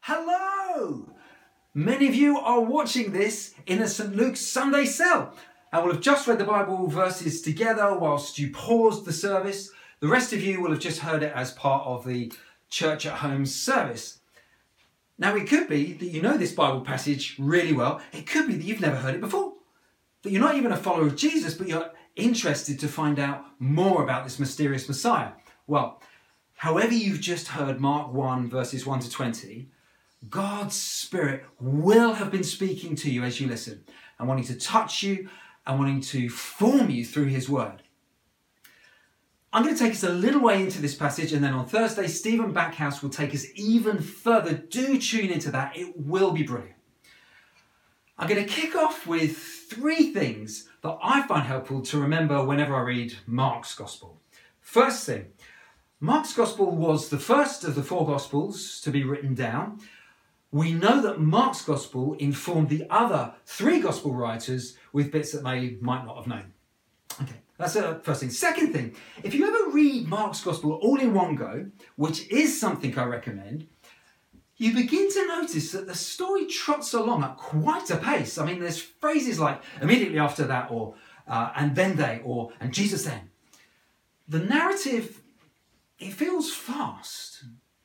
Hello! Many of you are watching this in a St. Luke's Sunday cell and will have just read the Bible verses together whilst you paused the service. The rest of you will have just heard it as part of the church at home service. Now, it could be that you know this Bible passage really well. It could be that you've never heard it before, that you're not even a follower of Jesus, but you're interested to find out more about this mysterious Messiah. Well, however you've just heard Mark 1 verses 1 to 20, God's Spirit will have been speaking to you as you listen and wanting to touch you and wanting to form you through his word. I'm going to take us a little way into this passage, and then on Thursday, Stephen Backhouse will take us even further. Do tune into that. It will be brilliant. I'm going to kick off with three things that I find helpful to remember whenever I read Mark's Gospel. First thing, Mark's Gospel was the first of the four Gospels to be written down. We know that Mark's Gospel informed the other three Gospel writers with bits that they might not have known. Okay, that's the first thing. Second thing, if you ever read Mark's Gospel all in one go, which is something I recommend, you begin to notice that the story trots along at quite a pace. I mean, there's phrases like immediately after that, or and then they, or and Jesus then. The narrative, it feels fast.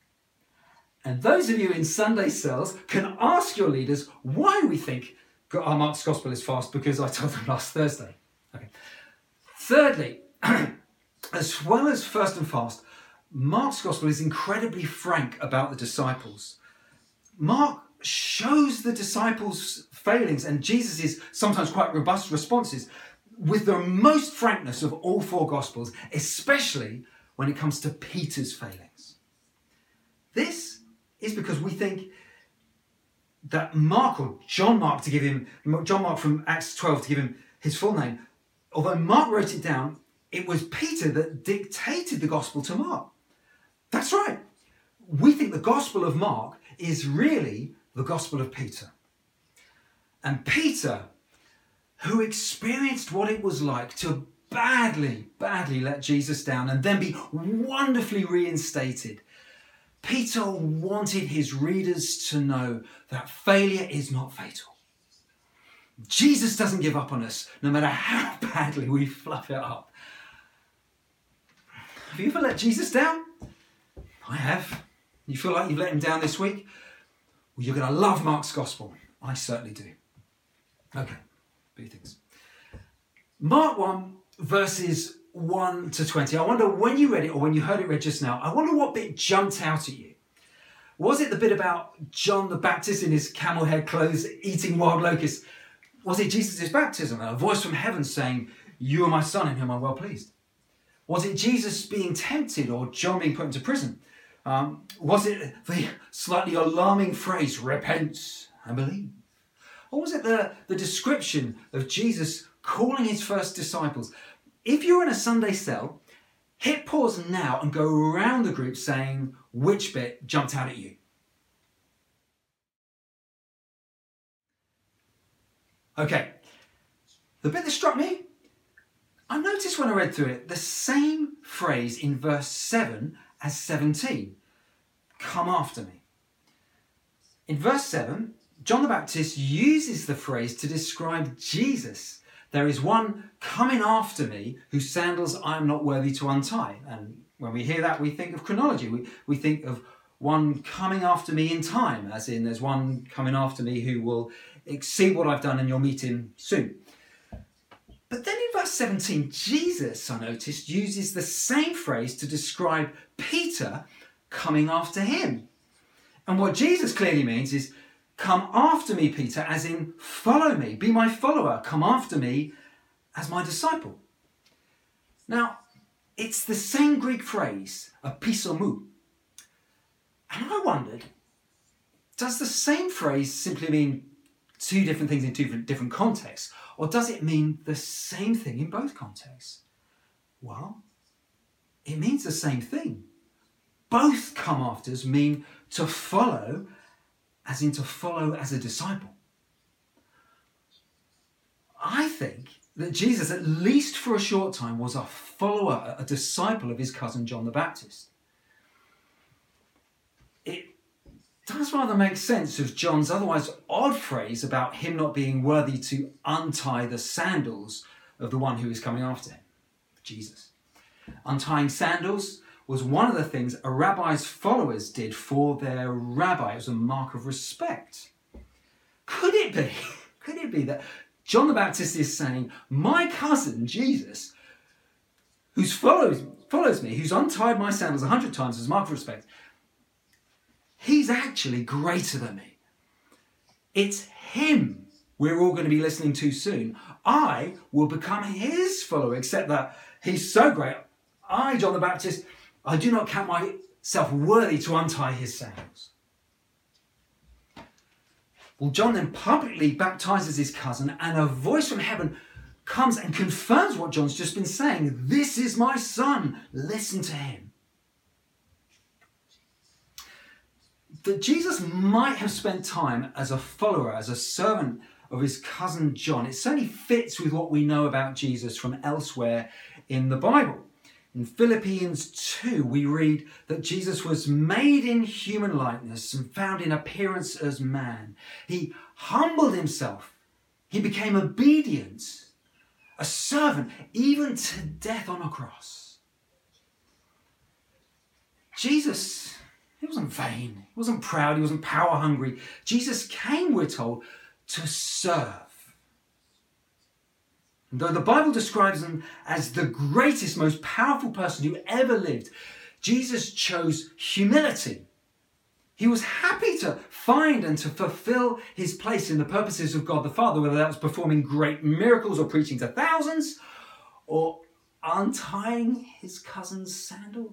And those of you in Sunday cells can ask your leaders why we think Mark's Gospel is fast, because I told them last Thursday. Okay. Thirdly, as well as first and fast, Mark's Gospel is incredibly frank about the disciples. Mark shows the disciples' failings and Jesus' sometimes quite robust responses with the most frankness of all four Gospels, especially when it comes to Peter's failings. This is because we think that Mark, or John Mark from Acts 12 to give him his full name, although Mark wrote it down, it was Peter that dictated the Gospel to Mark. That's right. We think the Gospel of Mark is really the Gospel of Peter. And Peter, who experienced what it was like to badly let Jesus down and then be wonderfully reinstated, Peter wanted his readers to know that failure is not fatal. Jesus doesn't give up on us, no matter how badly we fluff it up. Have you ever let Jesus down? I have. You feel like you've let him down this week? Well, you're going to love Mark's Gospel. I certainly do. Okay, big things. Mark 1, verses 1 to 20. I wonder when you read it, or when you heard it read just now, I wonder what bit jumped out at you. Was it the bit about John the Baptist in his camel hair clothes eating wild locusts? Was it Jesus' baptism, a voice from heaven saying, "You are my son in whom I'm well pleased"? Was it Jesus being tempted, or John being put into prison? Was it the slightly alarming phrase, "Repent and believe"? Or was it the description of Jesus calling his first disciples? If you're in a Sunday cell, hit pause now and go around the group saying which bit jumped out at you. Okay, the bit that struck me, I noticed when I read through it, the same phrase in verse 7 as 17. Come after me. In verse 7, John the Baptist uses the phrase to describe Jesus. There is one coming after me whose sandals I am not worthy to untie. And when we hear that, we think of chronology. We think of one coming after me in time, as in there's one coming after me who will exceed what I've done and you'll meet him soon. But then in verse 17, Jesus, I noticed, uses the same phrase to describe Peter coming after him. And what Jesus clearly means is, come after me, Peter, as in follow me, be my follower, come after me as my disciple. Now, it's the same Greek phrase, episomou. And I wondered, does the same phrase simply mean two different things in two different contexts, or does it mean the same thing in both contexts? Well, it means the same thing. Both come afters mean to follow, as in to follow as a disciple. I think that Jesus, at least for a short time, was a follower, a disciple of his cousin John the Baptist. It does does rather make sense of John's otherwise odd phrase about him not being worthy to untie the sandals of the one who is coming after him, Jesus. Untying sandals was one of the things a rabbi's followers did for their rabbi. It was a mark of respect. Could it be that John the Baptist is saying, my cousin Jesus, who follows me, who's untied my sandals 100 times as a mark of respect, he's actually greater than me. It's him we're all going to be listening to soon. I will become his follower, except that he's so great. I, John the Baptist, I do not count myself worthy to untie his sandals. Well, John then publicly baptizes his cousin, and a voice from heaven comes and confirms what John's just been saying. This is my son. Listen to him. That Jesus might have spent time as a follower, as a servant of his cousin John, it certainly fits with what we know about Jesus from elsewhere in the Bible. In Philippians 2, we read that Jesus was made in human likeness and found in appearance as man. He humbled himself. He became obedient, a servant, even to death on a cross. Jesus, he wasn't vain. He wasn't proud. He wasn't power hungry. Jesus came, we're told, to serve. And though the Bible describes him as the greatest, most powerful person who ever lived, Jesus chose humility. He was happy to find and to fulfill his place in the purposes of God the Father, whether that was performing great miracles or preaching to thousands or untying his cousin's sandals.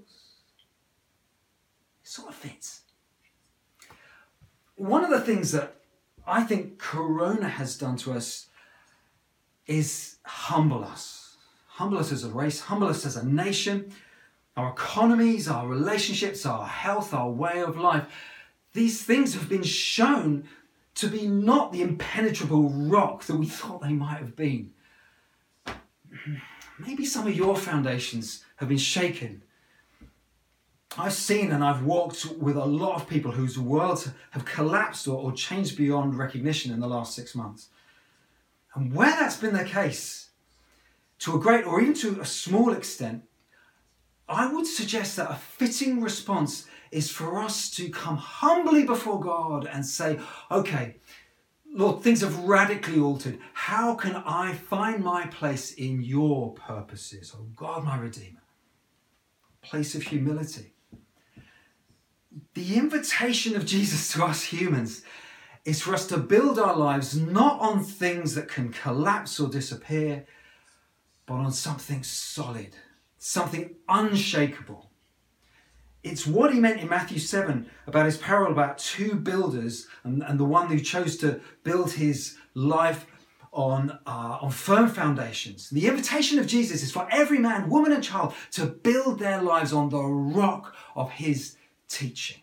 It sort of fits. One of the things that I think Corona has done to us is humble us. Humble us as a race, humble us as a nation, our economies, our relationships, our health, our way of life. These things have been shown to be not the impenetrable rock that we thought they might have been. Maybe some of your foundations have been shaken. I've seen and I've walked with a lot of people whose worlds have collapsed or changed beyond recognition in the last 6 months. And where that's been the case, to a great or even to a small extent, I would suggest that a fitting response is for us to come humbly before God and say, okay, Lord, things have radically altered. How can I find my place in your purposes? Oh God, my Redeemer. Place of humility. The invitation of Jesus to us humans is for us to build our lives not on things that can collapse or disappear, but on something solid, something unshakable. It's what he meant in Matthew 7 about his parable about two builders and the one who chose to build his life on firm foundations. The invitation of Jesus is for every man, woman and child to build their lives on the rock of his teaching.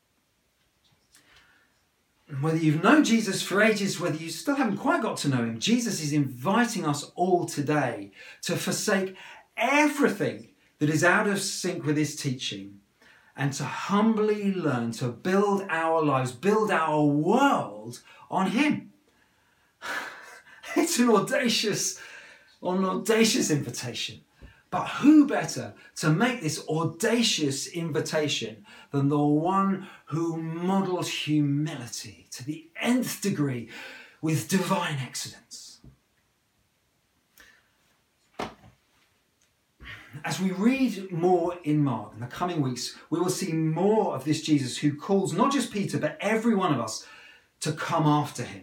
Whether you've known Jesus for ages, whether you still haven't quite got to know him, Jesus is inviting us all today to forsake everything that is out of sync with his teaching and to humbly learn to build our lives, build our world on him. It's an audacious invitation. But who better to make this audacious invitation than the one who models humility to the nth degree with divine excellence? As we read more in Mark in the coming weeks, we will see more of this Jesus who calls not just Peter, but every one of us to come after him.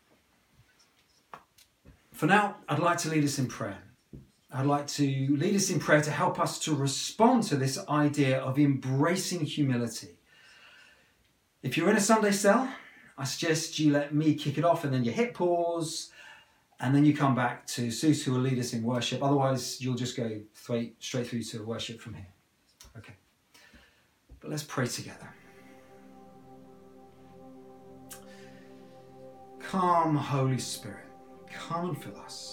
For now, I'd like to lead us in prayer. I'd like to lead us in prayer to help us to respond to this idea of embracing humility. If you're in a Sunday cell, I suggest you let me kick it off and then you hit pause and then you come back to Sus, who will lead us in worship. Otherwise, you'll just go straight through to worship from here. Okay. But let's pray together. Come, Holy Spirit, come and fill us.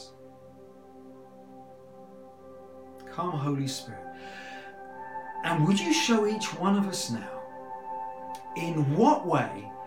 Come, Holy Spirit. And would you show each one of us now in what way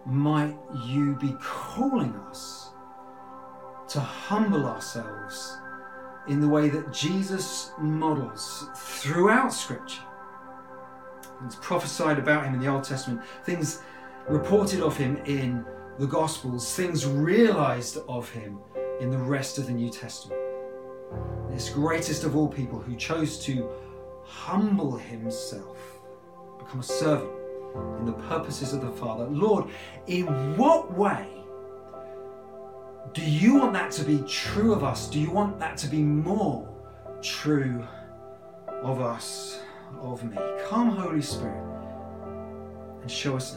might you be calling us to humble ourselves in the way that Jesus models throughout Scripture. Things prophesied about him in the Old Testament, things reported of him in the Gospels, things realized of him in the rest of the New Testament. This greatest of all people who chose to humble himself, become a servant in the purposes of the Father. Lord, in what way do you want that to be true of us? Do you want that to be more true of us, of me? Come, Holy Spirit, and show us now.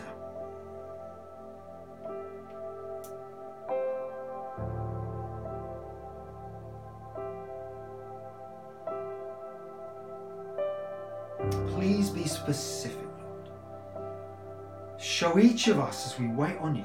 Please be specific, Lord. Show each of us as we wait on you.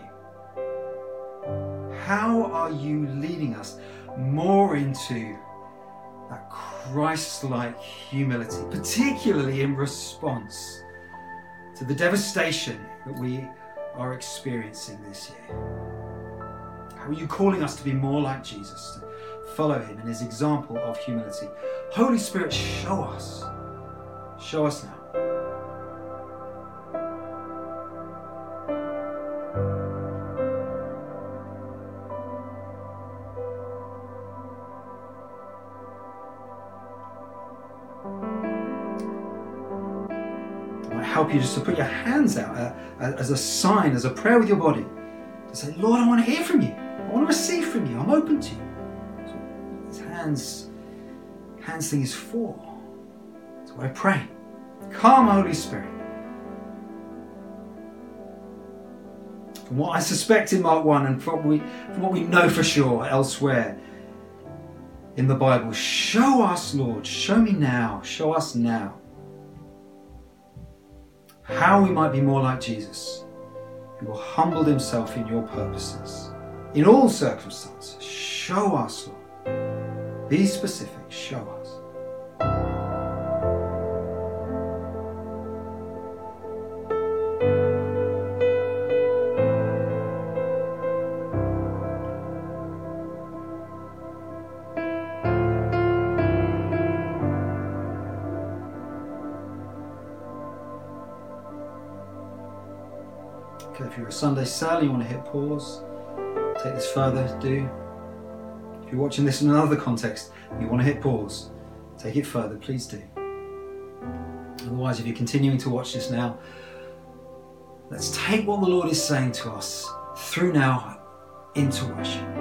How are you leading us more into that Christ-like humility, particularly in response to the devastation that we are experiencing this year? How are you calling us to be more like Jesus, to follow him in his example of humility? Holy Spirit, show us. Show us now. Help you just to put your hands out as a sign, as a prayer with your body, to say, Lord, I want to hear from you. I want to receive from you. I'm open to you. That's what this hands thing is for. That's what I pray. Come, Holy Spirit. From what I suspect in Mark 1 and from what we know for sure elsewhere in the Bible, show us, Lord. Show me now. Show us now how we might be more like Jesus, who humbled himself in your purposes, in all circumstances. Show us, Lord. Be specific. Show us. Okay, if you're a Sunday Sally, you want to hit pause, take this further, do. If you're watching this in another context, you want to hit pause, take it further, please do. Otherwise, if you're continuing to watch this now, let's take what the Lord is saying to us through now into worship.